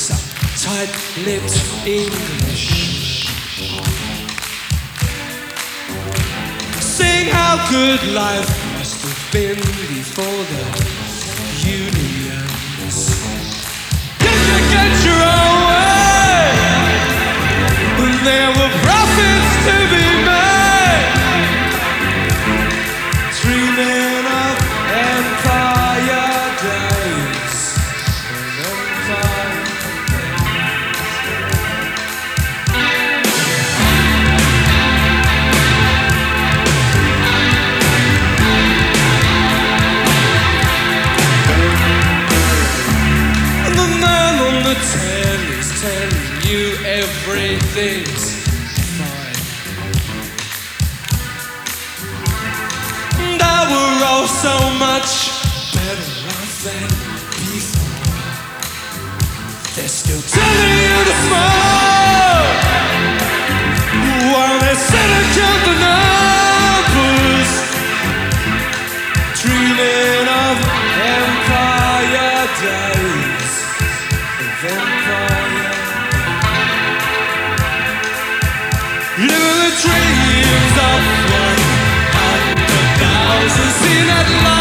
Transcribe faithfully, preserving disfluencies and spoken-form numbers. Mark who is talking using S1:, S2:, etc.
S1: some tight-lipped English, saying how good life must have been before the unions. Did you get your own way when there were profits to be made? Dreaming of empire days, empire. The telly's telling you everything's fine, and that we're all so much better off than before. They're still telling you to smoke while they sit and count the numbers, dreaming of empire days. Vampire, living the dreams of one hundred thousand seen at life.